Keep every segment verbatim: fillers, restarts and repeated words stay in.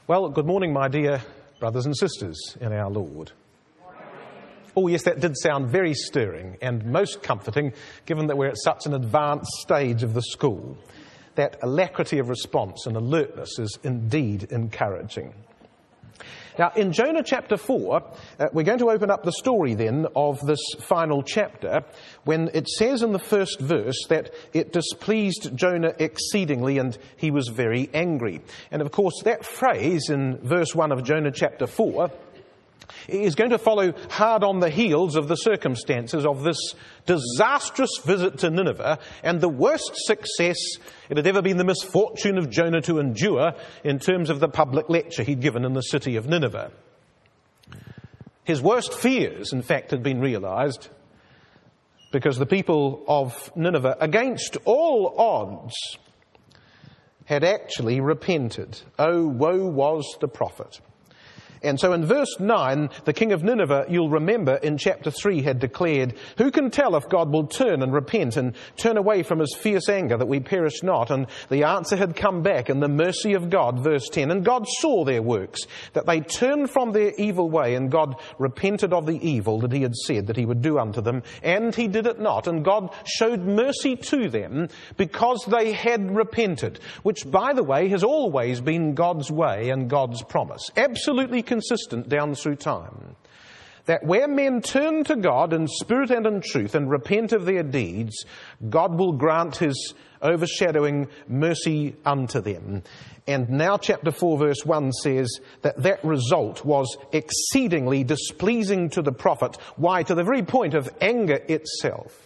Well, good morning, my dear brothers and sisters in our Lord. Oh yes, that did sound very stirring and most comforting, given that we're at such an advanced stage of the school. That alacrity of response and alertness is indeed encouraging. Now, in Jonah chapter four, uh, we're going to open up the story then of this final chapter when it says in the first verse that it displeased Jonah exceedingly and he was very angry. And of course, that phrase in verse one of Jonah chapter four is going to follow hard on the heels of the circumstances of this disastrous visit to Nineveh and the worst success it had ever been the misfortune of Jonah to endure in terms of the public lecture he'd given in the city of Nineveh. His worst fears, in fact, had been realized because the people of Nineveh, against all odds, had actually repented. Oh, woe was the prophet. And so in verse nine, the king of Nineveh, you'll remember in chapter three, had declared, "Who can tell if God will turn and repent and turn away from his fierce anger that we perish not?" And the answer had come back in the mercy of God, verse ten. "And God saw their works, that they turned from their evil way, and God repented of the evil that he had said that he would do unto them, and he did it not. And God showed mercy to them because they had repented," which, by the way, has always been God's way and God's promise. Absolutely consistent down through time. That where men turn to God in spirit and in truth and repent of their deeds, God will grant his overshadowing mercy unto them. And now chapter four verse one says that that result was exceedingly displeasing to the prophet. Why? To the very point of anger itself.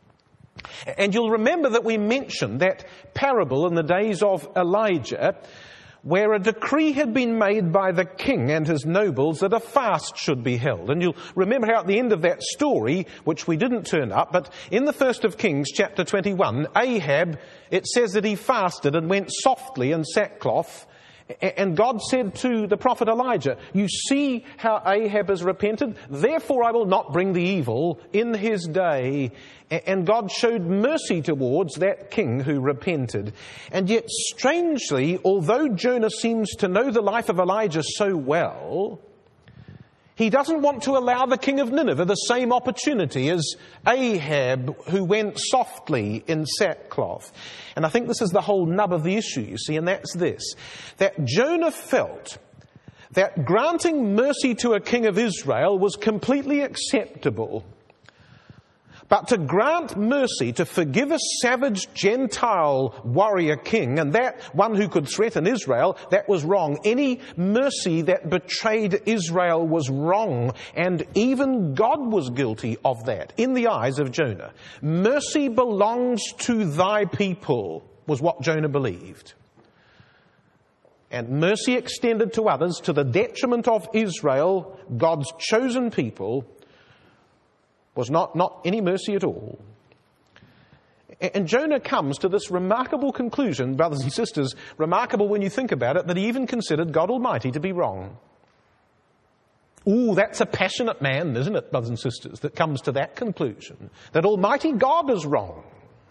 And you'll remember that we mentioned that parable in the days of Elijah, where a decree had been made by the king and his nobles that a fast should be held. And you'll remember how at the end of that story, which we didn't turn up, but in the first of Kings, chapter twenty-one, Ahab, it says that he fasted and went softly in sackcloth. And God said to the prophet Elijah, "You see how Ahab has repented? Therefore I will not bring the evil in his day." And God showed mercy towards that king who repented. And yet, strangely, although Jonah seems to know the life of Elijah so well, he doesn't want to allow the king of Nineveh the same opportunity as Ahab, who went softly in sackcloth. And I think this is the whole nub of the issue, you see, and that's this. That Jonah felt that granting mercy to a king of Israel was completely acceptable. But to grant mercy, to forgive a savage Gentile warrior king, and that one who could threaten Israel, that was wrong. Any mercy that betrayed Israel was wrong, and even God was guilty of that in the eyes of Jonah. Mercy belongs to thy people, was what Jonah believed. And mercy extended to others to the detriment of Israel, God's chosen people, was not, not any mercy at all. And Jonah comes to this remarkable conclusion, brothers and sisters, remarkable when you think about it, that he even considered God Almighty to be wrong. Ooh, that's a passionate man, isn't it, brothers and sisters, that comes to that conclusion, that Almighty God is wrong.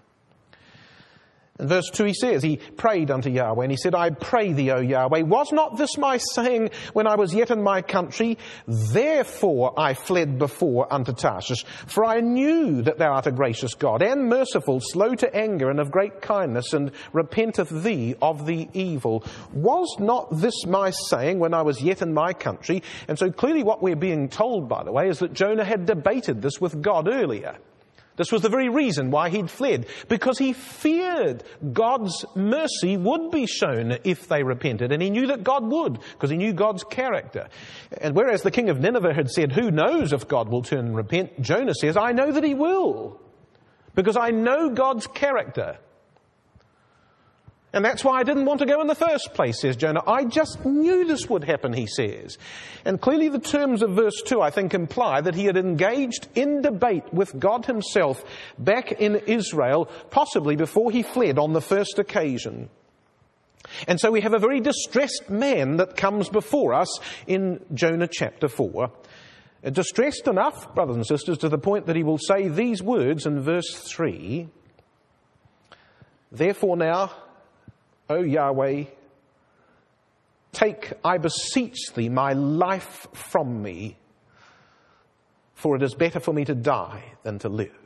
In verse two he says, he prayed unto Yahweh, and he said, "I pray thee, O Yahweh, was not this my saying when I was yet in my country? Therefore I fled before unto Tarshish, for I knew that thou art a gracious God, and merciful, slow to anger, and of great kindness, and repenteth thee of the evil. Was not this my saying when I was yet in my country?" And so clearly what we're being told, by the way, is that Jonah had debated this with God earlier. This was the very reason why he'd fled, because he feared God's mercy would be shown if they repented, and he knew that God would, because he knew God's character. And whereas the king of Nineveh had said, "Who knows if God will turn and repent?" Jonah says, "I know that he will, because I know God's character. And that's why I didn't want to go in the first place," says Jonah. "I just knew this would happen," he says. And clearly the terms of verse two, I think, imply that he had engaged in debate with God himself back in Israel, possibly before he fled on the first occasion. And so we have a very distressed man that comes before us in Jonah chapter four. Distressed enough, brothers and sisters, to the point that he will say these words in verse three. "Therefore now, O Yahweh, take, I beseech thee, my life from me, for it is better for me to die than to live.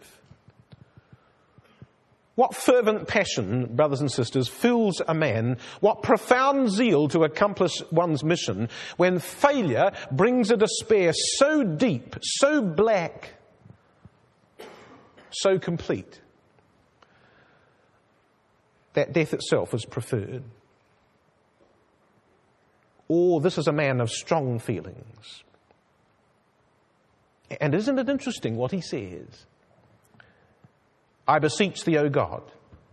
What fervent passion, brothers and sisters, fills a man, what profound zeal to accomplish one's mission when failure brings a despair so deep, so black, so complete, that death itself is preferred. Or this is a man of strong feelings. And isn't it interesting what he says? I beseech thee, O God,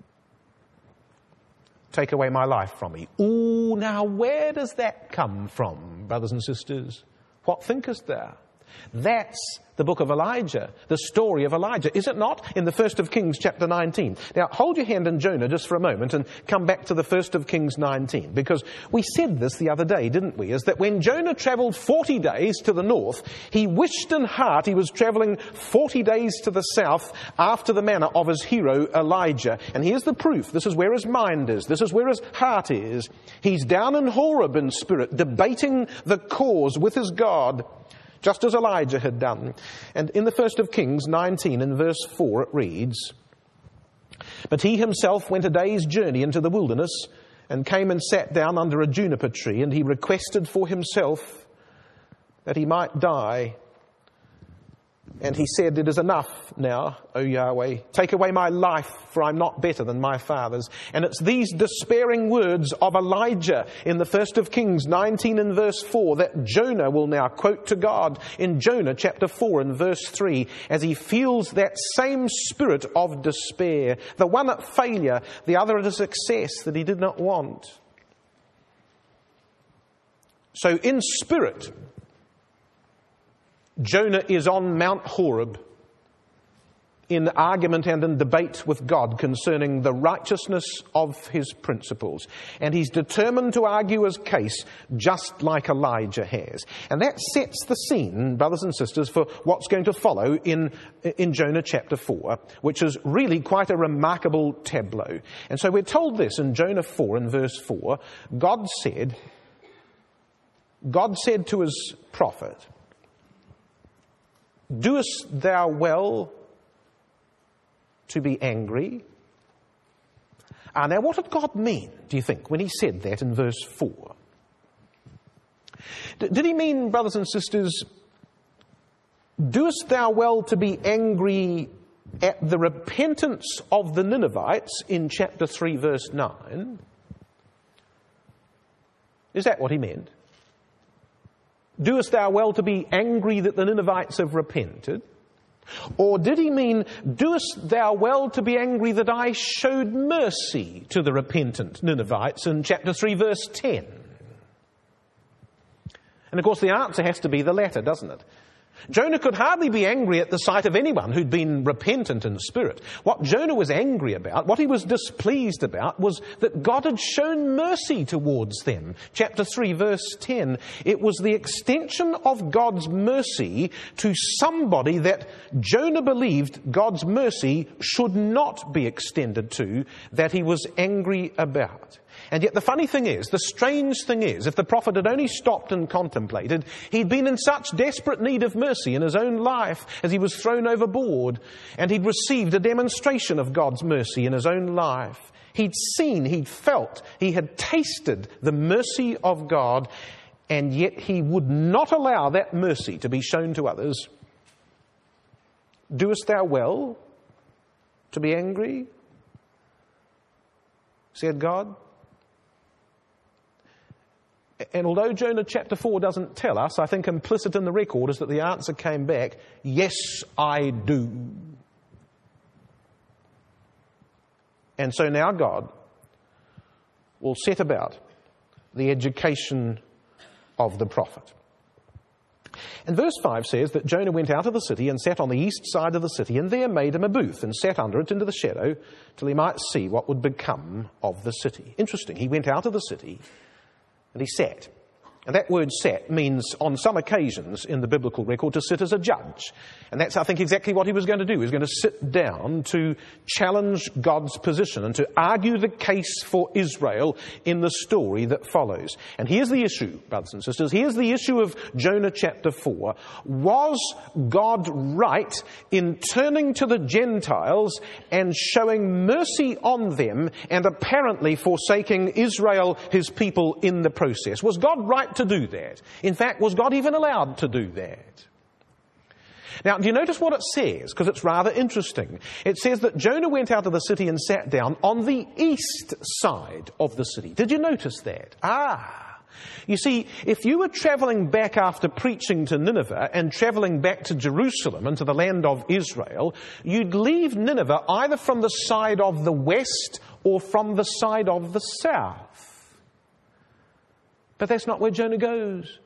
take away my life from me. Ooh, now where does that come from, brothers and sisters? What thinkest thou? That's the book of Elijah, the story of Elijah, is it not? In the First of Kings chapter nineteen. Now, hold your hand in Jonah just for a moment and come back to the First of Kings nineteen, because we said this the other day, didn't we? Is that when Jonah travelled forty days to the north, he wished in heart he was travelling forty days to the south after the manner of his hero Elijah. And here's the proof. This is where his mind is. This is where his heart is. He's down in Horeb in spirit, debating the cause with his God, just as Elijah had done. And in the First of Kings nineteen, in verse four, it reads, But he himself went a day's journey into the wilderness, and came and sat down under a juniper tree, and he requested for himself that he might die. And he said, It is enough now, O Yahweh. Take away my life, for I'm not better than my fathers. And it's these despairing words of Elijah in the First of Kings nineteen and verse four that Jonah will now quote to God in Jonah chapter four and verse three, as he feels that same spirit of despair, the one at failure, the other at a success that he did not want. So in spirit, Jonah is on Mount Horeb in argument and in debate with God concerning the righteousness of his principles. And he's determined to argue his case just like Elijah has. And that sets the scene, brothers and sisters, for what's going to follow in, in Jonah chapter four, which is really quite a remarkable tableau. And so we're told this in Jonah four and verse four. God said, God said to his prophet, Doest thou well to be angry? Ah, now what did God mean, do you think, when he said that in verse four? D- did he mean, brothers and sisters, doest thou well to be angry at the repentance of the Ninevites in chapter three, verse nine? Is that what he meant? Doest thou well to be angry that the Ninevites have repented? Or did he mean, doest thou well to be angry that I showed mercy to the repentant Ninevites in chapter three, verse ten? And of course the answer has to be the latter, doesn't it? Jonah could hardly be angry at the sight of anyone who'd been repentant in spirit. What Jonah was angry about, what he was displeased about, was that God had shown mercy towards them. Chapter three, verse ten. It was the extension of God's mercy to somebody that Jonah believed God's mercy should not be extended to, that he was angry about. And yet the funny thing is, the strange thing is, if the prophet had only stopped and contemplated, he'd been in such desperate need of mercy in his own life as he was thrown overboard, and he'd received a demonstration of God's mercy in his own life. He'd seen, he'd felt, he had tasted the mercy of God, and yet he would not allow that mercy to be shown to others. Doest thou well to be angry? Said God. And although Jonah chapter four doesn't tell us, I think implicit in the record is that the answer came back, yes, I do. And so now God will set about the education of the prophet. And verse five says that Jonah went out of the city and sat on the east side of the city, and there made him a booth and sat under it into the shadow till he might see what would become of the city. Interesting. He went out of the city and he sat. And that word sat means, on some occasions in the biblical record, to sit as a judge. And that's, I think, exactly what he was going to do. He was going to sit down to challenge God's position and to argue the case for Israel in the story that follows. And here's the issue, brothers and sisters. Here's the issue of Jonah chapter four. Was God right in turning to the Gentiles and showing mercy on them and apparently forsaking Israel, his people, in the process? Was God right to do that? In fact, was God even allowed to do that? Now, do you notice what it says? Because it's rather interesting. It says that Jonah went out of the city and sat down on the east side of the city. Did you notice that? Ah. You see, if you were travelling back after preaching to Nineveh and travelling back to Jerusalem and to the land of Israel, you'd leave Nineveh either from the side of the west or from the side of the south. But that's not where Jonah goes.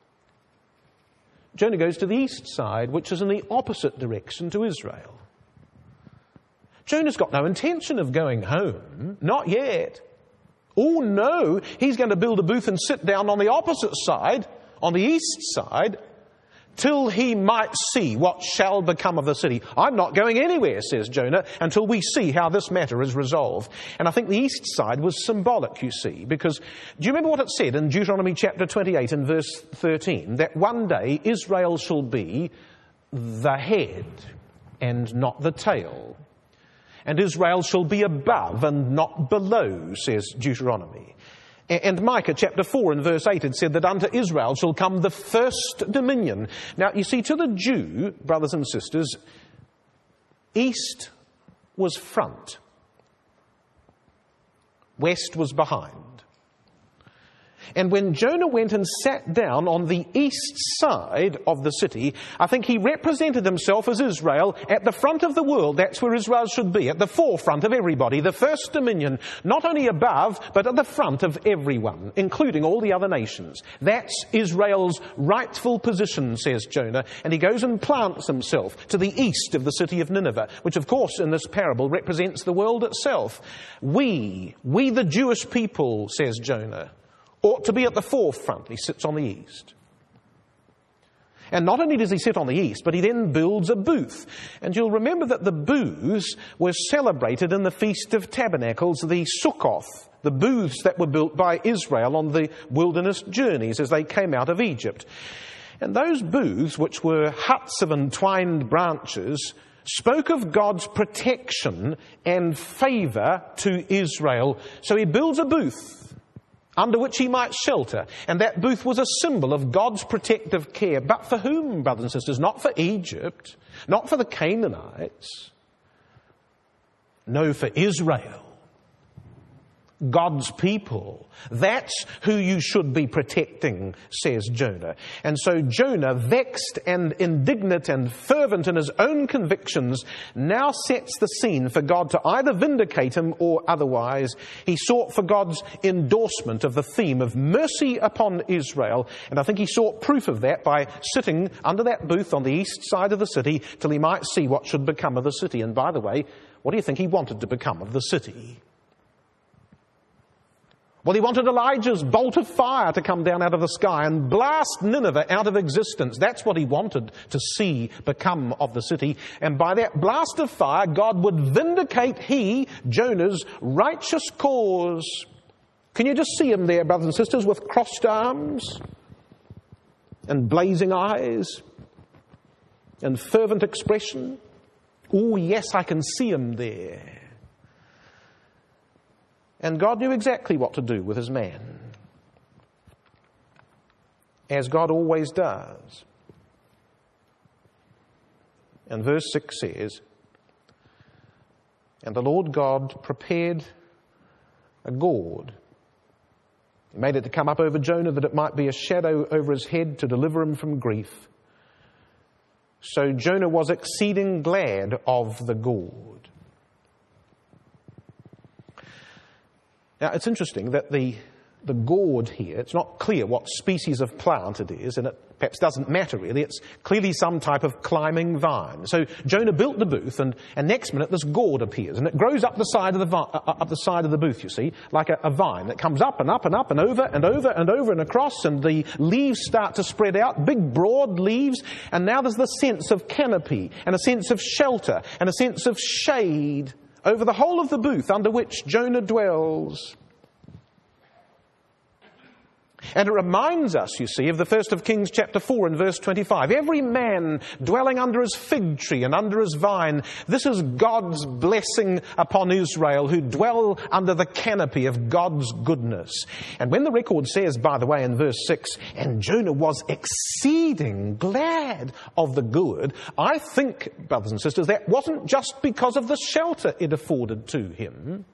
Jonah goes to the east side, which is in the opposite direction to Israel. Jonah's got no intention of going home. Not yet. Oh no, he's going to build a booth and sit down on the opposite side, on the east side, till he might see what shall become of the city. I'm not going anywhere, says Jonah, until we see how this matter is resolved. And I think the east side was symbolic, you see, because do you remember what it said in Deuteronomy chapter twenty-eight and verse thirteen? That one day Israel shall be the head and not the tail. And Israel shall be above and not below, says Deuteronomy. And Micah chapter four and verse eight had said that unto Israel shall come the first dominion. Now, you see, to the Jew, brothers and sisters, east was front. West was behind. And when Jonah went and sat down on the east side of the city, I think he represented himself as Israel at the front of the world. That's where Israel should be, at the forefront of everybody, the first dominion, not only above, but at the front of everyone, including all the other nations. That's Israel's rightful position, says Jonah, and he goes and plants himself to the east of the city of Nineveh, which of course in this parable represents the world itself. We, we the Jewish people, says Jonah, ought to be at the forefront. He sits on the east. And not only does he sit on the east, but he then builds a booth. And you'll remember that the booths were celebrated in the Feast of Tabernacles, the Sukkoth, the booths that were built by Israel on the wilderness journeys as they came out of Egypt. And those booths, which were huts of entwined branches, spoke of God's protection and favour to Israel. So he builds a booth under which he might shelter. And that booth was a symbol of God's protective care. But for whom, brothers and sisters? Not for Egypt. Not for the Canaanites. No, for Israel. God's people. That's who you should be protecting, says Jonah. And so Jonah, vexed and indignant and fervent in his own convictions, now sets the scene for God to either vindicate him or otherwise. He sought for God's endorsement of the theme of mercy upon Israel. And I think he sought proof of that by sitting under that booth on the east side of the city till he might see what should become of the city. And by the way, what do you think he wanted to become of the city? Well, he wanted Elijah's bolt of fire to come down out of the sky and blast Nineveh out of existence. That's what he wanted to see become of the city. And by that blast of fire, God would vindicate he, Jonah's, righteous cause. Can you just see him there, brothers and sisters, with crossed arms and blazing eyes and fervent expression? Oh, yes, I can see him there. And God knew exactly what to do with his man, as God always does. And verse six says, and the Lord God prepared a gourd. He made it to come up over Jonah that it might be a shadow over his head to deliver him from grief. So Jonah was exceeding glad of the gourd. Now, it's interesting that the the gourd here, it's not clear what species of plant it is, and it perhaps doesn't matter really. It's clearly some type of climbing vine. So Jonah built the booth, and, and next minute this gourd appears, and it grows up the side of the vi- uh, up the side of the booth, you see, like a, a vine that comes up and up and up and over and over and over and across, and the leaves start to spread out, big broad leaves, and now there's the sense of canopy and a sense of shelter and a sense of shade over the whole of the booth under which Jonah dwells. And it reminds us, you see, of the first of Kings chapter four and verse twenty-five. Every man dwelling under his fig tree and under his vine, this is God's blessing upon Israel who dwell under the canopy of God's goodness. And when the record says, by the way, in verse six, and Jonah was exceeding glad of the good, I think, brothers and sisters, that wasn't just because of the shelter it afforded to him.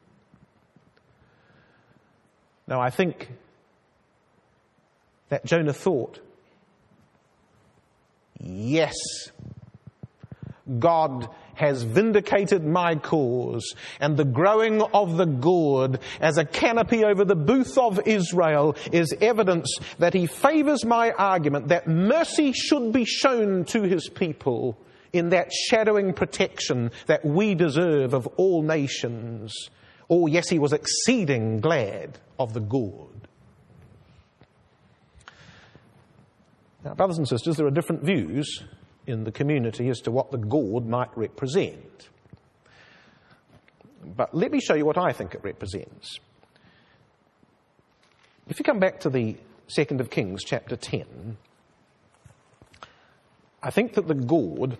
No, I think that Jonah thought, yes, God has vindicated my cause, and the growing of the gourd as a canopy over the booth of Israel is evidence that he favours my argument that mercy should be shown to his people in that shadowing protection that we deserve of all nations. Oh, yes, he was exceeding glad of the gourd. Now, brothers and sisters, there are different views in the community as to what the gourd might represent. But let me show you what I think it represents. If you come back to the second of Kings, chapter ten, I think that the gourd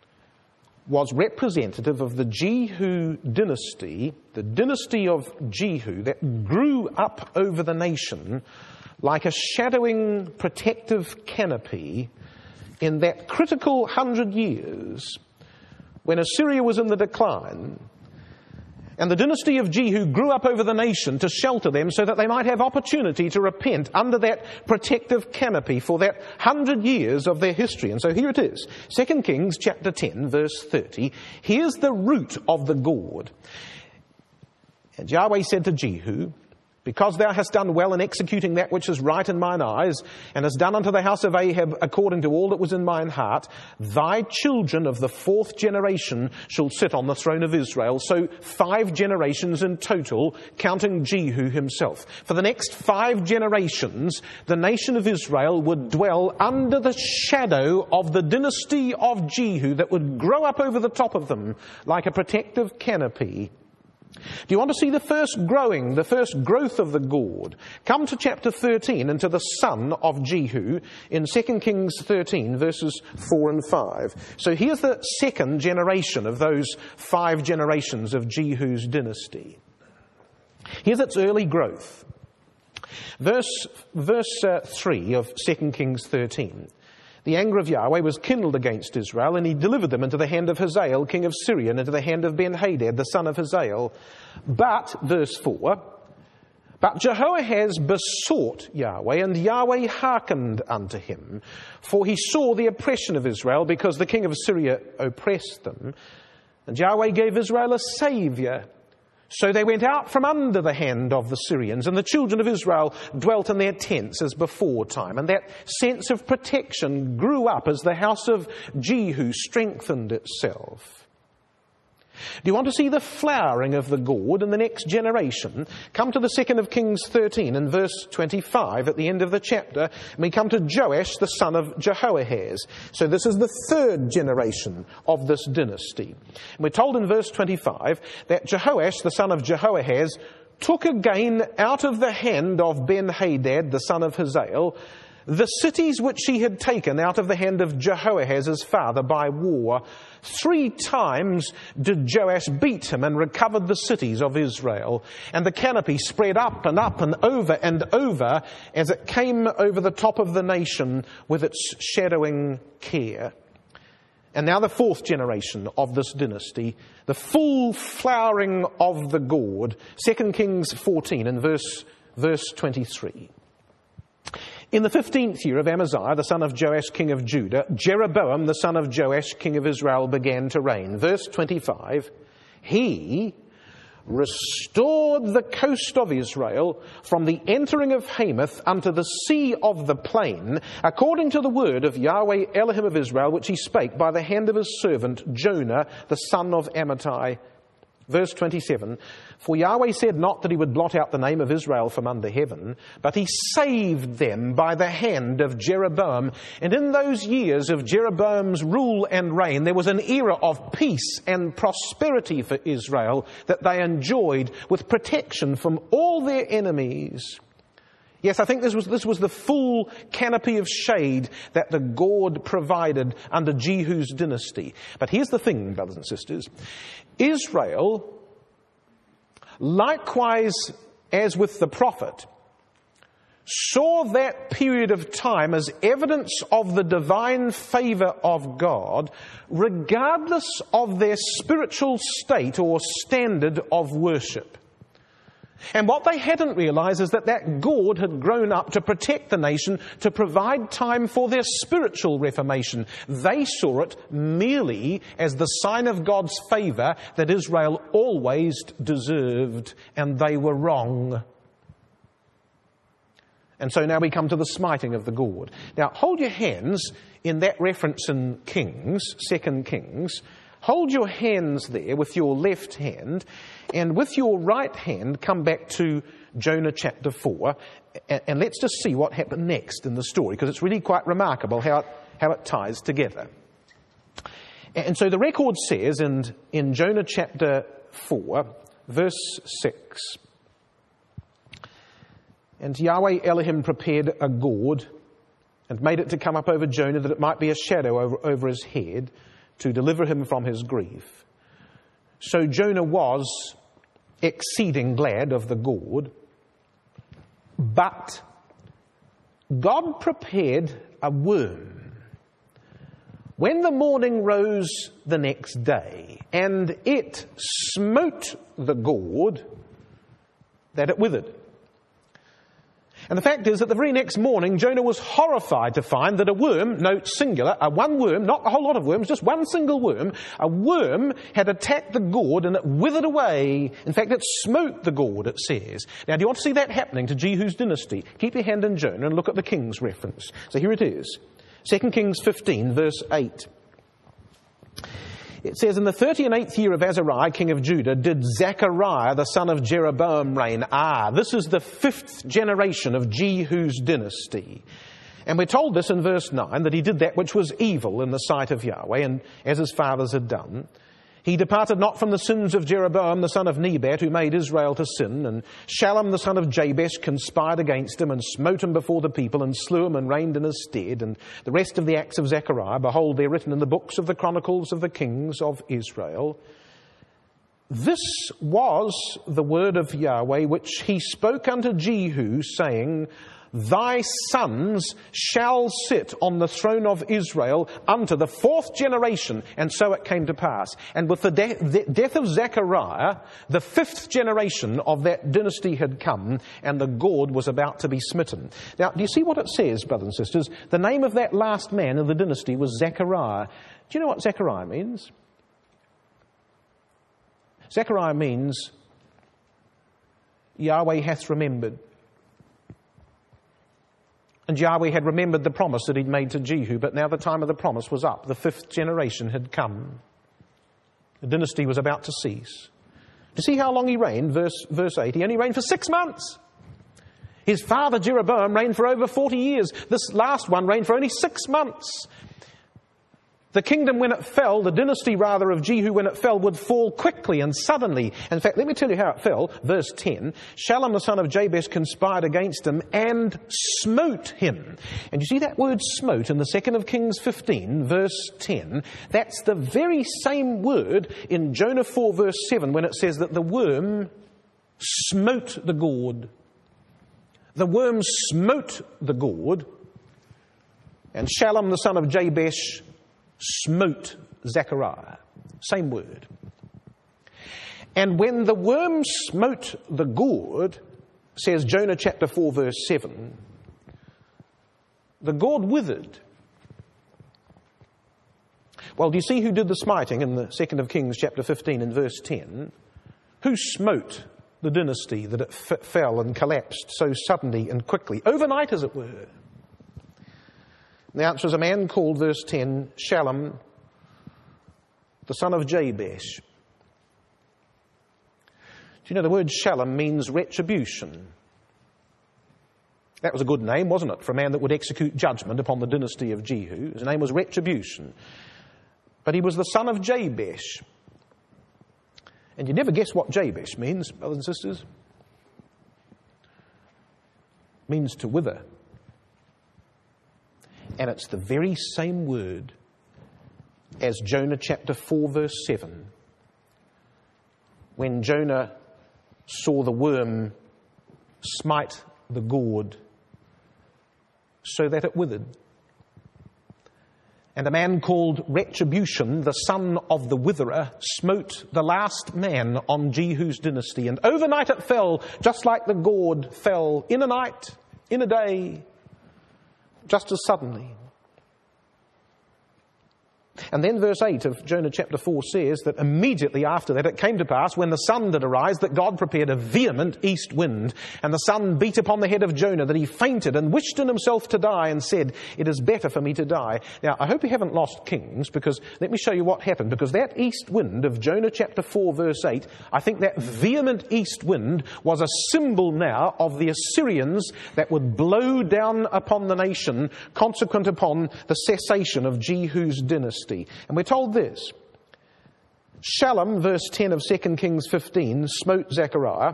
was representative of the Jehu dynasty, the dynasty of Jehu that grew up over the nation like a shadowing protective canopy in that critical hundred years when Assyria was in the decline, and the dynasty of Jehu grew up over the nation to shelter them so that they might have opportunity to repent under that protective canopy for that hundred years of their history. And so here it is, Second Kings chapter ten, verse thirty. Here's the root of the gourd. And Yahweh said to Jehu, because thou hast done well in executing that which is right in mine eyes, and hast done unto the house of Ahab according to all that was in mine heart, thy children of the fourth generation shall sit on the throne of Israel. So five generations in total, counting Jehu himself. For the next five generations, the nation of Israel would dwell under the shadow of the dynasty of Jehu that would grow up over the top of them like a protective canopy. Do you want to see the first growing, the first growth of the gourd? Come to chapter thirteen and to the son of Jehu in Second Kings thirteen, verses four and five. So here's the second generation of those five generations of Jehu's dynasty. Here's its early growth. Verse, verse uh, three of Second Kings thirteen. The anger of Yahweh was kindled against Israel, and he delivered them into the hand of Hazael, king of Syria, and into the hand of Ben-Hadad, the son of Hazael. But, verse four, but Jehoahaz besought Yahweh, and Yahweh hearkened unto him. For he saw the oppression of Israel, because the king of Syria oppressed them. And Yahweh gave Israel a saviour. So they went out from under the hand of the Syrians, and the children of Israel dwelt in their tents as before time. And that sense of protection grew up as the house of Jehu strengthened itself. Do you want to see the flowering of the gourd in the next generation? Come to the second of Kings thirteen and verse twenty-five at the end of the chapter. And we come to Joash, the son of Jehoahaz. So this is the third generation of this dynasty. And we're told in verse twenty-five that Jehoash, the son of Jehoahaz, took again out of the hand of Ben-Hadad, the son of Hazael, the cities which he had taken out of the hand of Jehoahaz his father by war. Three times did Joash beat him and recovered the cities of Israel. And the canopy spread up and up and over and over as it came over the top of the nation with its shadowing care. And now the fourth generation of this dynasty, the full flowering of the gourd. Second Kings fourteen and verse, verse twenty-three. In the fifteenth year of Amaziah, the son of Joash, king of Judah, Jeroboam, the son of Joash, king of Israel, began to reign. Verse twenty-five, he restored the coast of Israel from the entering of Hamath unto the sea of the plain, according to the word of Yahweh Elohim of Israel, which he spake by the hand of his servant Jonah, the son of Amittai. Verse twenty-seven, for Yahweh said not that he would blot out the name of Israel from under heaven, but he saved them by the hand of Jeroboam. And in those years of Jeroboam's rule and reign, there was an era of peace and prosperity for Israel that they enjoyed with protection from all their enemies. Yes, I think this was, this was the full canopy of shade that the God provided under Jehu's dynasty. But here's the thing, brothers and sisters. Israel, likewise as with the prophet, saw that period of time as evidence of the divine favor of God, regardless of their spiritual state or standard of worship. And what they hadn't realized is that that God had grown up to protect the nation, to provide time for their spiritual reformation. They saw it merely as the sign of God's favor that Israel always deserved, and they were wrong. And so now we come to the smiting of the gourd. Now hold your hands in that reference in Kings, Second Kings. Hold your hands there with your left hand, and with your right hand come back to Jonah chapter four, and, and let's just see what happened next in the story, because it's really quite remarkable how it, how it ties together. And so the record says in, in Jonah chapter four, verse six, and Yahweh Elohim prepared a gourd and made it to come up over Jonah, that it might be a shadow over, over his head, to deliver him from his grief. So Jonah was exceeding glad of the gourd, but God prepared a worm when the morning rose the next day, and it smote the gourd that it withered. And the fact is that the very next morning, Jonah was horrified to find that a worm, note singular, a one worm, not a whole lot of worms, just one single worm, a worm had attacked the gourd and it withered away. In fact, it smote the gourd, it says. Now, do you want to see that happening to Jehu's dynasty? Keep your hand in Jonah and look at the King's reference. So here it is. Second Kings fifteen, verse eight. It says, in the thirty and eighth year of Azariah, king of Judah, did Zechariah, the son of Jeroboam, reign. Ah, this is the fifth generation of Jehu's dynasty. And we're told this in verse nine, that he did that which was evil in the sight of Yahweh, and as his fathers had done. He departed not from the sins of Jeroboam, the son of Nebat, who made Israel to sin. And Shallum, the son of Jabesh, conspired against him and smote him before the people and slew him and reigned in his stead. And the rest of the acts of Zechariah, behold, they're written in the books of the chronicles of the kings of Israel. This was the word of Yahweh which he spoke unto Jehu, saying, thy sons shall sit on the throne of Israel unto the fourth generation. And so it came to pass. And with the, de- the death of Zechariah, the fifth generation of that dynasty had come, and the gourd was about to be smitten. Now, do you see what it says, brothers and sisters? The name of that last man in the dynasty was Zechariah. Do you know what Zechariah means? Zechariah means Yahweh hath remembered. And Yahweh had remembered the promise that he'd made to Jehu, but now the time of the promise was up. The fifth generation had come. The dynasty was about to cease. To see how long he reigned, verse, verse eight, he only reigned for six months. His father Jeroboam reigned for over forty years. This last one reigned for only six months. The kingdom, when it fell, the dynasty rather of Jehu, when it fell, would fall quickly and suddenly. In fact, let me tell you how it fell. Verse ten, Shallum the son of Jabesh conspired against him and smote him. And you see that word smote in the second of Kings fifteen, verse ten. That's the very same word in Jonah four, verse seven, when it says that the worm smote the gourd. The worm smote the gourd, and Shallum the son of Jabesh smote Zechariah. Same word. And when the worm smote the gourd, says Jonah chapter four, verse seven, the gourd withered. Well, do you see who did the smiting in the second of Kings chapter fifteen and verse ten? Who smote the dynasty that it f- fell and collapsed so suddenly and quickly, overnight as it were? And the answer is a man called, verse ten, Shallum, the son of Jabesh. Do you know the word Shallum means retribution? That was a good name, wasn't it, for a man that would execute judgment upon the dynasty of Jehu. His name was Retribution. But he was the son of Jabesh. And you never guess what Jabesh means, brothers and sisters. It means to wither. And it's the very same word as Jonah chapter four, verse seven. When Jonah saw the worm smite the gourd so that it withered. And a man called Retribution, the son of the witherer, smote the last man on Jehu's dynasty. And overnight it fell, just like the gourd fell in a night, in a day, just as suddenly. And then verse eight of Jonah chapter four says that immediately after that it came to pass, when the sun did arise, that God prepared a vehement east wind, and the sun beat upon the head of Jonah, that he fainted and wished in himself to die, and said, "It is better for me to die." Now, I hope you haven't lost Kings, because let me show you what happened. Because that east wind of Jonah chapter four, verse eight, I think that vehement east wind was a symbol now of the Assyrians that would blow down upon the nation, consequent upon the cessation of Jehu's dynasty. And we're told this: Shallum, verse ten of Second Kings fifteen, smote Zechariah.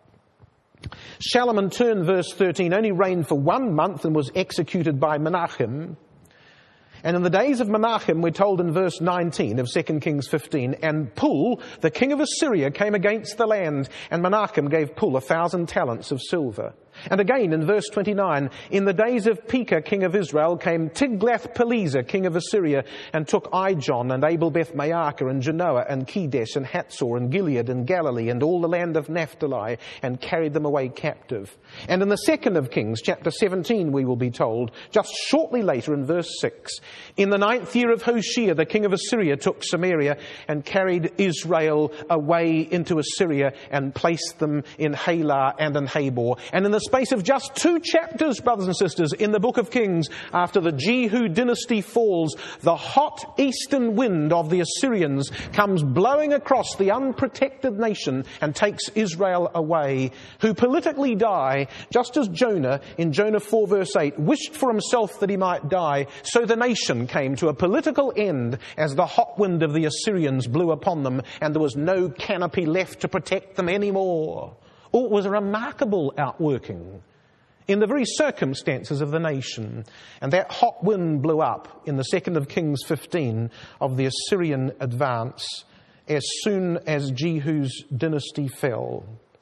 Shallum, in turn, verse thirteen, only reigned for one month and was executed by Menachem. And in the days of Menachem, we're told in verse nineteen of Second Kings fifteen, and Pul, the king of Assyria, came against the land, and Menachem gave Pul a thousand talents of silver. And again in verse twenty-nine, in the days of Pekah, king of Israel, came Tiglath-Pileser, king of Assyria, and took Ijon and Abel-Beth-Maachah and Genoa and Kedesh and Hatzor and Gilead and Galilee and all the land of Naphtali, and carried them away captive. And in the second of Kings, chapter seventeen, we will be told, just shortly later in verse six, in the ninth year of Hoshea, the king of Assyria took Samaria and carried Israel away into Assyria and placed them in Halah and in Habor. And in the space of just two chapters, brothers and sisters, in the book of Kings, after the Jehu dynasty falls, the hot eastern wind of the Assyrians comes blowing across the unprotected nation and takes Israel away, who politically die, just as Jonah, in Jonah four verse eight, wished for himself that he might die. So the nation came to a political end as the hot wind of the Assyrians blew upon them, and there was no canopy left to protect them anymore. Oh, it was a remarkable outworking in the very circumstances of the nation. And that hot wind blew up in the second of Kings fifteen of the Assyrian advance as soon as Jehu's dynasty fell,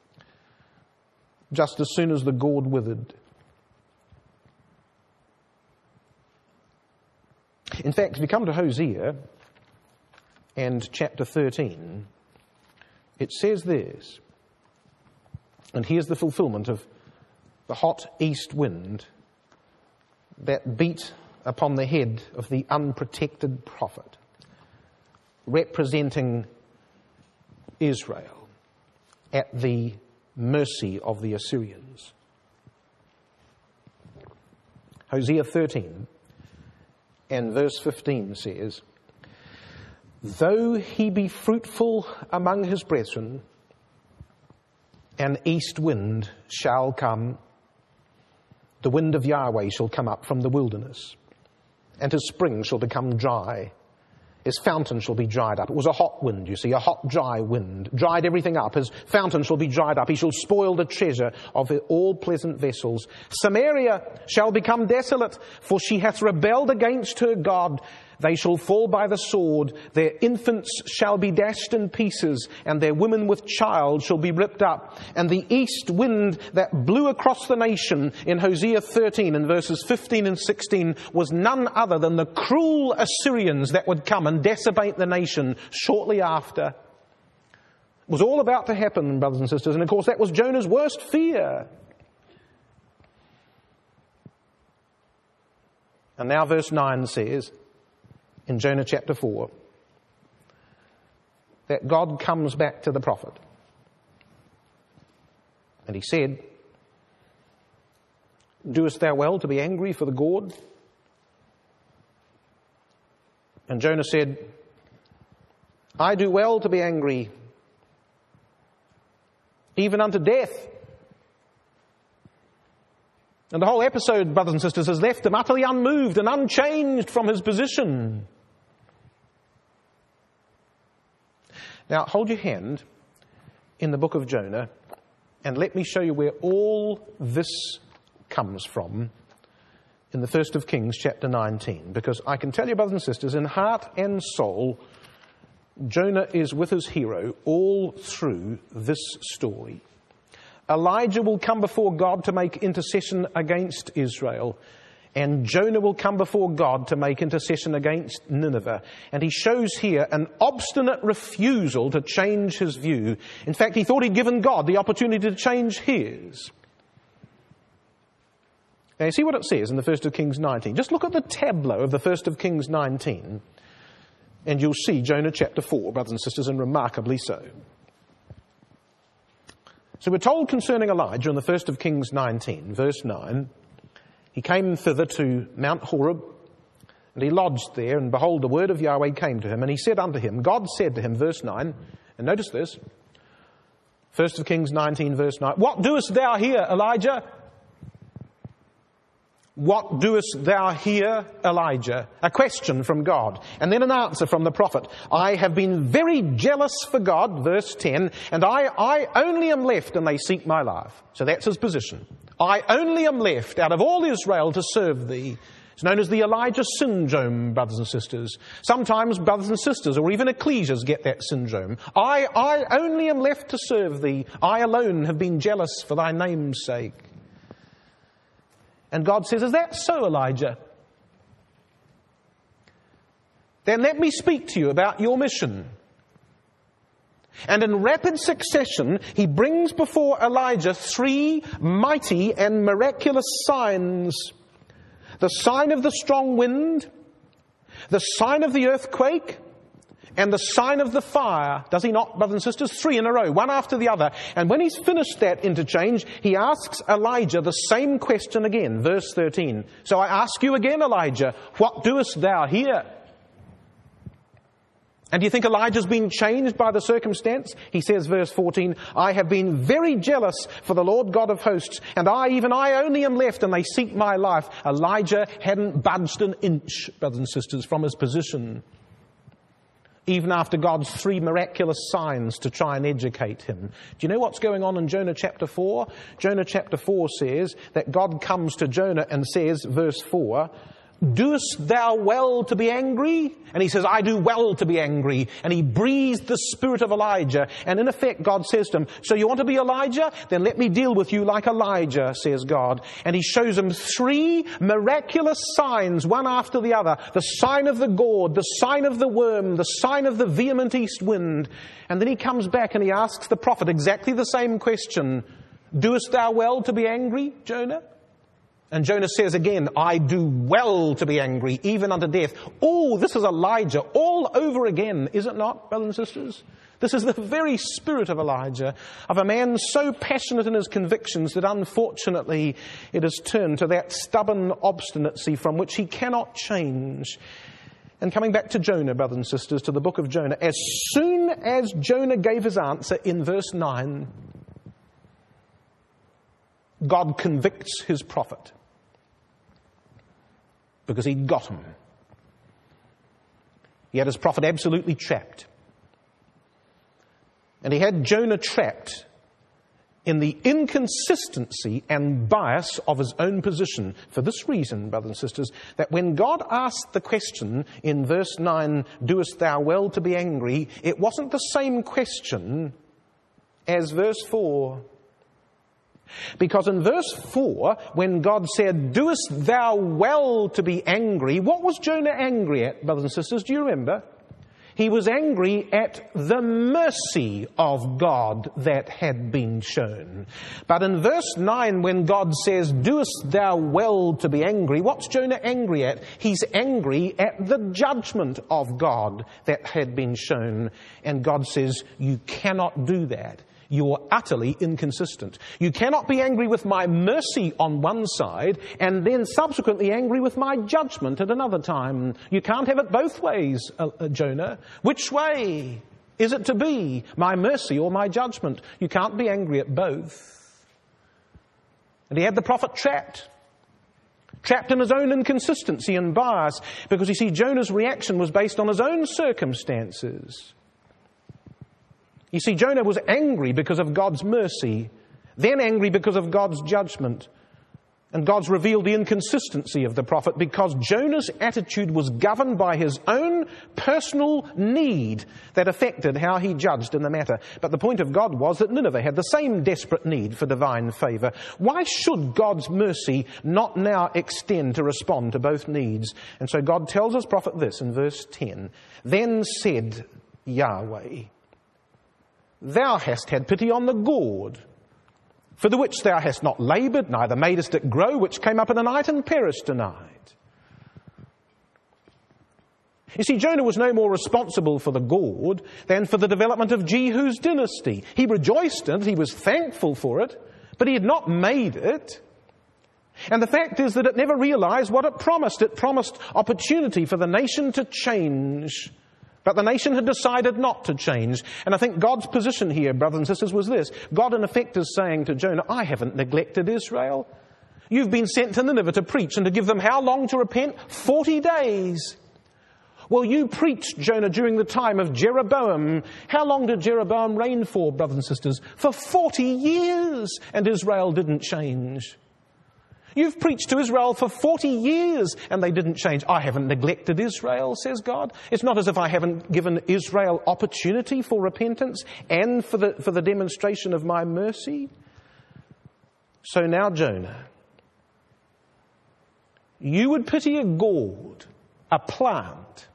just as soon as the gourd withered. In fact, if you come to Hosea and chapter thirteen, it says this. And here's the fulfillment of the hot east wind that beat upon the head of the unprotected prophet, representing Israel at the mercy of the Assyrians. Hosea thirteen and verse fifteen says, "Though he be fruitful among his brethren, an east wind shall come. The wind of Yahweh shall come up from the wilderness, and his spring shall become dry. His fountain shall be dried up." It was a hot wind, you see, a hot, dry wind. Dried everything up. His fountain shall be dried up. He shall spoil the treasure of all pleasant vessels. Samaria shall become desolate, for she hath rebelled against her God. They shall fall by the sword. Their infants shall be dashed in pieces, and their women with child shall be ripped up. And the east wind that blew across the nation in Hosea thirteen in verses fifteen and sixteen was none other than the cruel Assyrians that would come and decimate the nation shortly after. It was all about to happen, brothers and sisters. And of course, that was Jonah's worst fear. And now verse nine says, in Jonah chapter four, that God comes back to the prophet And he said, "Doest thou well to be angry for the gourd?" And Jonah said, "I do well to be angry, even unto death." And the whole episode, brothers and sisters, has left him utterly unmoved and unchanged from his position. Now, hold your hand in the book of Jonah, and let me show you where all this comes from in the First of Kings, chapter nineteen. Because I can tell you, brothers and sisters, in heart and soul, Jonah is with his hero all through this story. Elijah will come before God to make intercession against Israel, and Jonah will come before God to make intercession against Nineveh. And he shows here an obstinate refusal to change his view. In fact, he thought he'd given God the opportunity to change his. Now, you see what it says in the First of Kings nineteen. Just look at the tableau of the First of Kings nineteen, and you'll see Jonah chapter four, brothers and sisters, and remarkably so. So we're told concerning Elijah in the First of Kings nineteen, verse nine, he came thither to Mount Horeb, and he lodged there, and behold, the word of Yahweh came to him, and he said unto him, God said to him, verse nine, and notice this, First of Kings nineteen, verse nine, "What doest thou here, Elijah?" What doest thou here, Elijah? A question from God. And then an answer from the prophet. "I have been very jealous for God," verse ten, "and I, I only am left and they seek my life." So that's his position. I only am left out of all Israel to serve thee. It's known as the Elijah syndrome, brothers and sisters. Sometimes brothers and sisters, or even ecclesias, get that syndrome. I, I only am left to serve thee. I alone have been jealous for thy name's sake. And God says, "Is that so, Elijah? Then let me speak to you about your mission." And in rapid succession, he brings before Elijah three mighty and miraculous signs. The sign of the strong wind, the sign of the earthquake, and the sign of the fire. Does he not, brothers and sisters? Three in a row, one after the other. And when he's finished that interchange, he asks Elijah the same question again, verse thirteen. "So I ask you again, Elijah, what doest thou here?" And do you think Elijah's been changed by the circumstance? He says, verse fourteen, "I have been very jealous for the Lord God of hosts, and I, even I only am left, and they seek my life." Elijah hadn't budged an inch, brothers and sisters, from his position, even after God's three miraculous signs to try and educate him. Do you know what's going on in Jonah chapter four? Jonah chapter four says that God comes to Jonah and says, verse four, "Doest thou well to be angry?" And he says, "I do well to be angry." And he breathed the spirit of Elijah. And in effect, God says to him, "So you want to be Elijah? Then let me deal with you like Elijah," says God. And he shows him three miraculous signs, one after the other. The sign of the gourd, the sign of the worm, the sign of the vehement east wind. And then he comes back and he asks the prophet exactly the same question. "Doest thou well to be angry, Jonah?" And Jonah says again, "I do well to be angry, even unto death." Oh, this is Elijah all over again, is it not, brothers and sisters? This is the very spirit of Elijah, of a man so passionate in his convictions that unfortunately it has turned to that stubborn obstinacy from which he cannot change. And coming back to Jonah, brothers and sisters, to the book of Jonah, as soon as Jonah gave his answer in verse nine, God convicts his prophet. Because he'd got him. He had his prophet absolutely trapped. And he had Jonah trapped in the inconsistency and bias of his own position. For this reason, brothers and sisters, that when God asked the question in verse nine, "Doest thou well to be angry?" it wasn't the same question as verse four. Because in verse four, when God said, "Doest thou well to be angry?" what was Jonah angry at, brothers and sisters? Do you remember? He was angry at the mercy of God that had been shown. But in verse nine, when God says, "Doest thou well to be angry?" what's Jonah angry at? He's angry at the judgment of God that had been shown. And God says, "You cannot do that. You're utterly inconsistent. You cannot be angry with my mercy on one side and then subsequently angry with my judgment at another time. You can't have it both ways, uh, uh, Jonah. Which way is it to be, my mercy or my judgment? You can't be angry at both. And he had the prophet trapped. Trapped in his own inconsistency and bias, because you see, Jonah's reaction was based on his own circumstances. You see, Jonah was angry because of God's mercy, then angry because of God's judgment. And God's revealed the inconsistency of the prophet because Jonah's attitude was governed by his own personal need that affected how he judged in the matter. But the point of God was that Nineveh had the same desperate need for divine favour. Why should God's mercy not now extend to respond to both needs? And so God tells his prophet this in verse ten. Then said Yahweh, thou hast had pity on the gourd, for the which thou hast not laboured, neither madest it grow, which came up in a night and perished a night. You see, Jonah was no more responsible for the gourd than for the development of Jehu's dynasty. He rejoiced in it, he was thankful for it, but he had not made it. And the fact is that it never realised what it promised. It promised opportunity for the nation to change. But the nation had decided not to change. And I think God's position here, brothers and sisters, was this. God, in effect, is saying to Jonah, I haven't neglected Israel. You've been sent to Nineveh to preach and to give them how long to repent? Forty days. Well, you preached, Jonah, during the time of Jeroboam. How long did Jeroboam reign for, brothers and sisters? For forty years. And Israel didn't change. You've preached to Israel for forty years and they didn't change. I haven't neglected Israel, says God. It's not as if I haven't given Israel opportunity for repentance and for the, for the demonstration of my mercy. So now, Jonah, you would pity a gourd, a plant,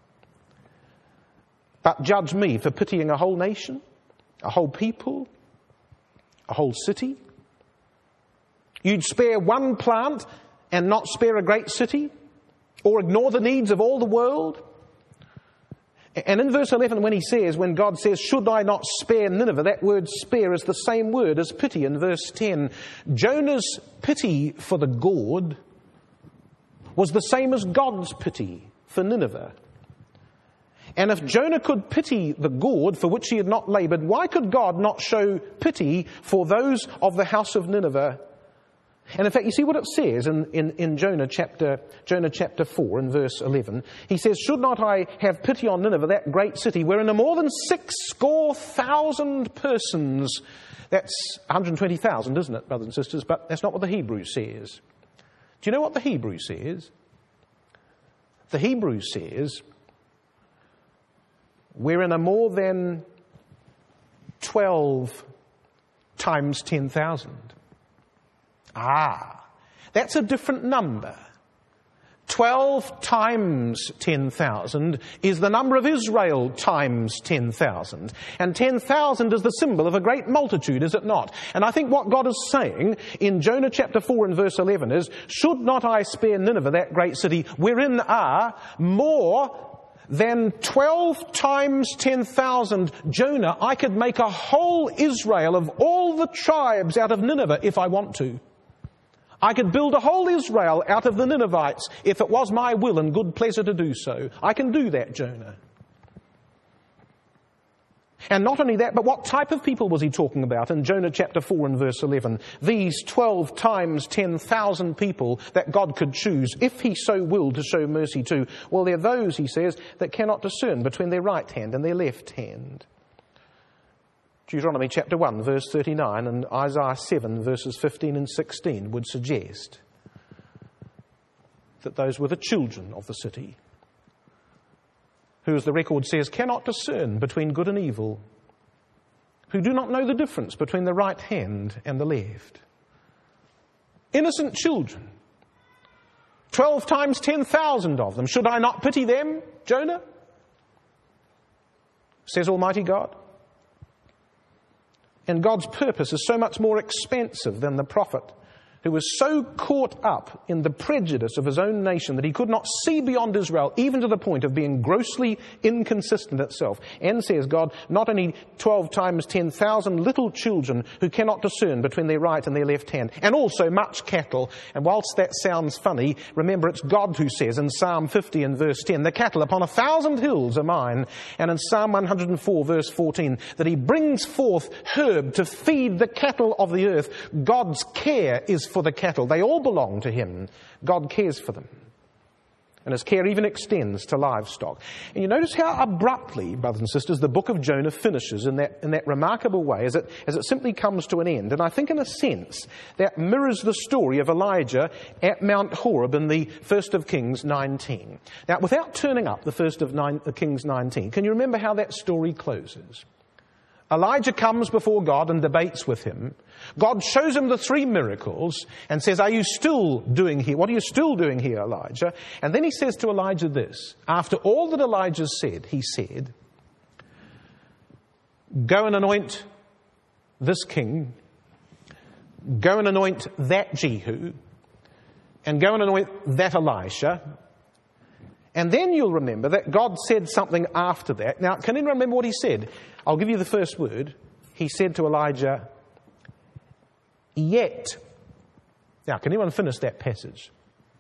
but judge me for pitying a whole nation, a whole people, a whole city. You'd spare one plant and not spare a great city, or ignore the needs of all the world. And in verse eleven, when he says, when God says, should I not spare Nineveh, that word spare is the same word as pity in verse ten. Jonah's pity for the gourd was the same as God's pity for Nineveh. And if Jonah could pity the gourd for which he had not laboured, why could God not show pity for those of the house of Nineveh? And in fact, you see what it says in, in, in Jonah chapter Jonah chapter four and verse eleven. He says, should not I have pity on Nineveh, that great city, wherein are more than six score thousand persons? That's one hundred twenty thousand, isn't it, brothers and sisters? But that's not what the Hebrew says. Do you know what the Hebrew says? The Hebrew says, wherein are more than twelve times ten thousand. Ah, that's a different number. Twelve times ten thousand is the number of Israel times ten thousand. And ten thousand is the symbol of a great multitude, is it not? And I think what God is saying in Jonah chapter four and verse eleven is, should not I spare Nineveh, that great city, wherein are more than twelve times ten thousand, Jonah, I could make a whole Israel of all the tribes out of Nineveh if I want to. I could build a whole Israel out of the Ninevites if it was my will and good pleasure to do so. I can do that, Jonah. And not only that, but what type of people was he talking about in Jonah chapter four and verse eleven? These twelve times ten thousand people that God could choose, if he so willed to show mercy to. Well, they're those, he says, that cannot discern between their right hand and their left hand. Deuteronomy chapter one, verse thirty-nine, and Isaiah seven, verses fifteen and sixteen would suggest that those were the children of the city, who, as the record says, cannot discern between good and evil, who do not know the difference between the right hand and the left. Innocent children. Twelve times ten thousand of them. Should I not pity them, Jonah? Says Almighty God. And God's purpose is so much more expansive than the prophet who was so caught up in the prejudice of his own nation that he could not see beyond Israel, even to the point of being grossly inconsistent itself. And says God, not only twelve times ten thousand little children who cannot discern between their right and their left hand, and also much cattle. And whilst that sounds funny, remember it's God who says in Psalm fifty and verse ten, the cattle upon a thousand hills are mine. And in Psalm one hundred four verse fourteen, that he brings forth herb to feed the cattle of the earth. God's care is for the cattle. They all belong to him. God cares for them. And his care even extends to livestock. And you notice how abruptly, brothers and sisters, the book of Jonah finishes in that, in that remarkable way as it, as it simply comes to an end. And I think in a sense that mirrors the story of Elijah at Mount Horeb in the First of Kings nineteen. Now, without turning up the First of nine, uh, Kings nineteen, can you remember how that story closes? Elijah comes before God and debates with him. God shows him the three miracles and says, are you still doing here? What are you still doing here, Elijah? And then he says to Elijah this. After all that Elijah said, he said, go and anoint this king, go and anoint that Jehu, and go and anoint that Elisha. And then you'll remember that God said something after that. Now, can you remember what he said? I'll give you the first word. He said to Elijah, yet. Now, can anyone finish that passage?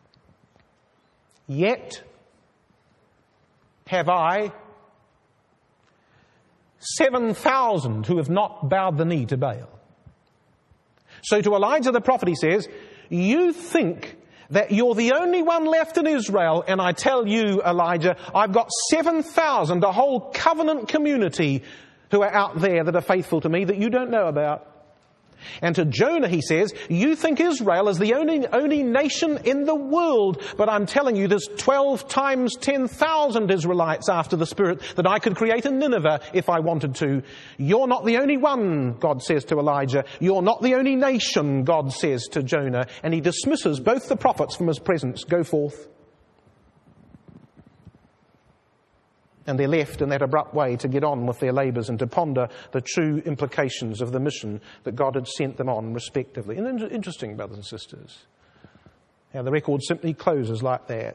Yet have I seven thousand who have not bowed the knee to Baal. So to Elijah the prophet he says, you think that you're the only one left in Israel, and I tell you, Elijah, I've got seven thousand, a whole covenant community who are out there that are faithful to me that you don't know about. And to Jonah he says, you think Israel is the only, only nation in the world, but I'm telling you there's twelve times ten thousand Israelites after the Spirit that I could create in Nineveh if I wanted to. You're not the only one, God says to Elijah. You're not the only nation, God says to Jonah. And he dismisses both the prophets from his presence. Go forth. And they're left in that abrupt way to get on with their labours and to ponder the true implications of the mission that God had sent them on, respectively. And interesting, brothers and sisters, how the record simply closes like that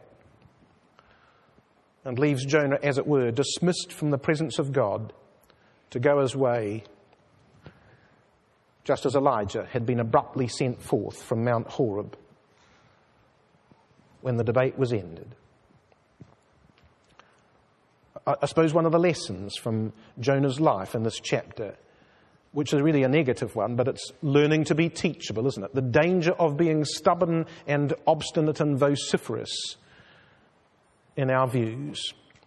and leaves Jonah, as it were, dismissed from the presence of God to go his way, just as Elijah had been abruptly sent forth from Mount Horeb when the debate was ended. I suppose one of the lessons from Jonah's life in this chapter, which is really a negative one, but it's learning to be teachable, isn't it? The danger of being stubborn and obstinate and vociferous in our views.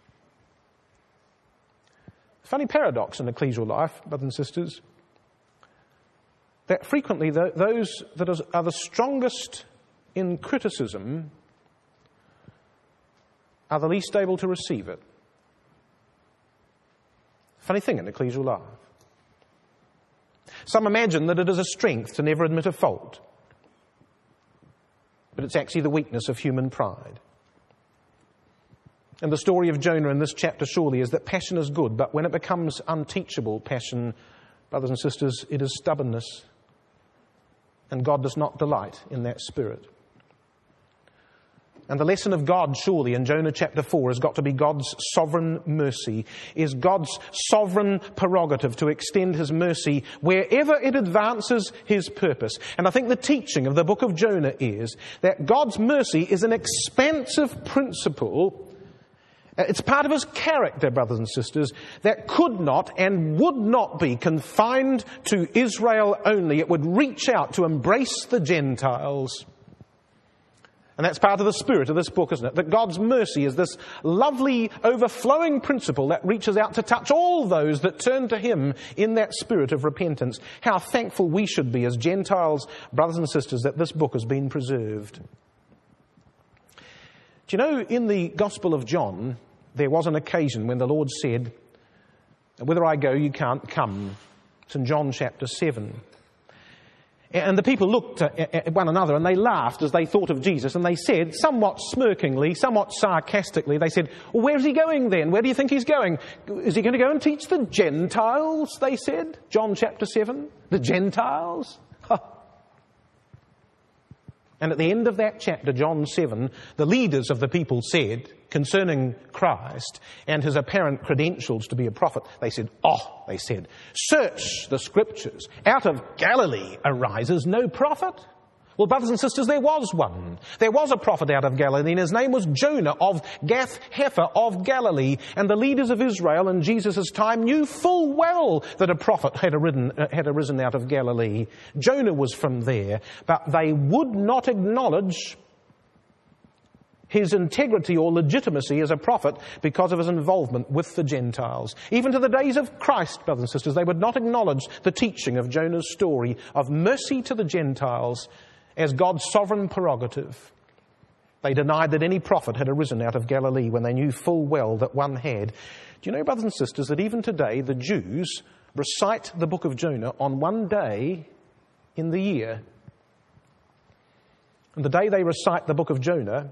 Funny paradox in ecclesial life, brothers and sisters, that frequently those that are the strongest in criticism are the least able to receive it. Funny thing in ecclesial life. Some imagine that it is a strength to never admit a fault, but it's actually the weakness of human pride. And the story of Jonah in this chapter surely is that passion is good, but when it becomes unteachable passion, brothers and sisters, it is stubbornness, and God does not delight in that spirit. And the lesson of God, surely, in Jonah chapter four has got to be God's sovereign mercy. Is God's sovereign prerogative to extend his mercy wherever it advances his purpose. And I think the teaching of the book of Jonah is that God's mercy is an expansive principle. It's part of his character, brothers and sisters, that could not and would not be confined to Israel only. It would reach out to embrace the Gentiles. And that's part of the spirit of this book, isn't it? That God's mercy is this lovely, overflowing principle that reaches out to touch all those that turn to him in that spirit of repentance. How thankful we should be as Gentiles, brothers and sisters, that this book has been preserved. Do you know, in the Gospel of John, there was an occasion when the Lord said, whither I go, you can't come. It's in John chapter seven. And the people looked at one another and they laughed as they thought of Jesus, and they said, somewhat smirkingly, somewhat sarcastically, they said, well, where is he going then? Where do you think he's going? Is he going to go and teach the Gentiles, they said? John chapter seven. The Gentiles? Huh. And at the end of that chapter, John seven, the leaders of the people said, concerning Christ and his apparent credentials to be a prophet, they said, oh, they said, search the scriptures. Out of Galilee arises no prophet. Well, brothers and sisters, there was one. There was a prophet out of Galilee, and his name was Jonah of Gath-Hepher of Galilee. And the leaders of Israel in Jesus' time knew full well that a prophet had arisen, uh, had arisen out of Galilee. Jonah was from there, but they would not acknowledge his integrity or legitimacy as a prophet because of his involvement with the Gentiles. Even to the days of Christ, brothers and sisters, they would not acknowledge the teaching of Jonah's story of mercy to the Gentiles as God's sovereign prerogative. They denied that any prophet had arisen out of Galilee when they knew full well that one had. Do you know, brothers and sisters, that even today the Jews recite the book of Jonah on one day in the year? And the day they recite the book of Jonah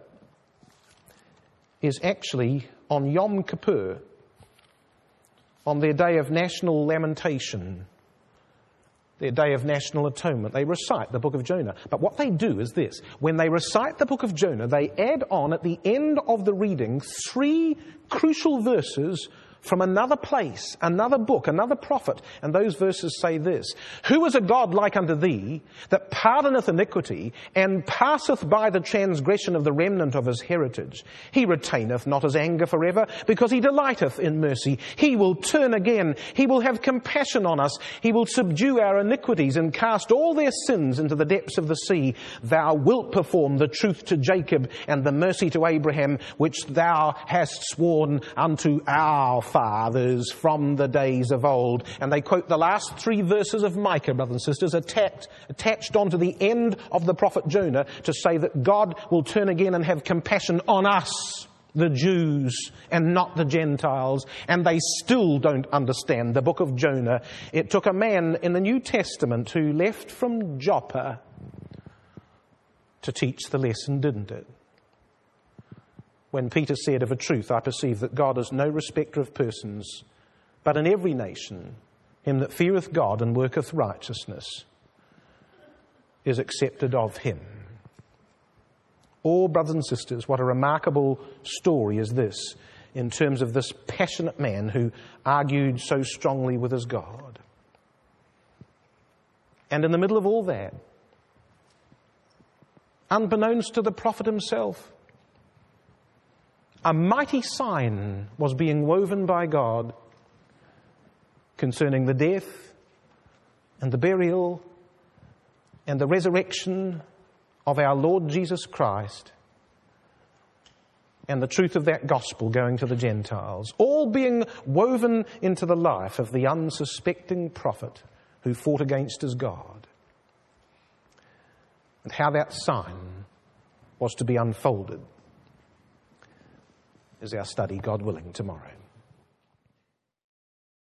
is actually on Yom Kippur, on their day of national lamentation, their day of national atonement. They recite the book of Jonah. But what they do is this. When they recite the book of Jonah, they add on at the end of the reading three crucial verses from another place, another book, another prophet. And those verses say this: who is a God like unto thee, that pardoneth iniquity, and passeth by the transgression of the remnant of his heritage? He retaineth not his anger forever, because he delighteth in mercy. He will turn again. He will have compassion on us. He will subdue our iniquities and cast all their sins into the depths of the sea. Thou wilt perform the truth to Jacob and the mercy to Abraham, which thou hast sworn unto our fathers from the days of old. And they quote the last three verses of Micah, brothers and sisters, attached, attached onto the end of the prophet Jonah to say that God will turn again and have compassion on us, the Jews, and not the Gentiles. And they still don't understand the book of Jonah. It took a man in the New Testament who left from Joppa to teach the lesson, didn't it? When Peter said, of a truth, I perceive that God is no respecter of persons, but in every nation, him that feareth God and worketh righteousness is accepted of him. Oh, brothers and sisters, what a remarkable story is this in terms of this passionate man who argued so strongly with his God. And in the middle of all that, unbeknownst to the prophet himself, a mighty sign was being woven by God concerning the death and the burial and the resurrection of our Lord Jesus Christ, and the truth of that gospel going to the Gentiles, all being woven into the life of the unsuspecting prophet who fought against his God, and how that sign was to be unfolded is our study, God willing, tomorrow.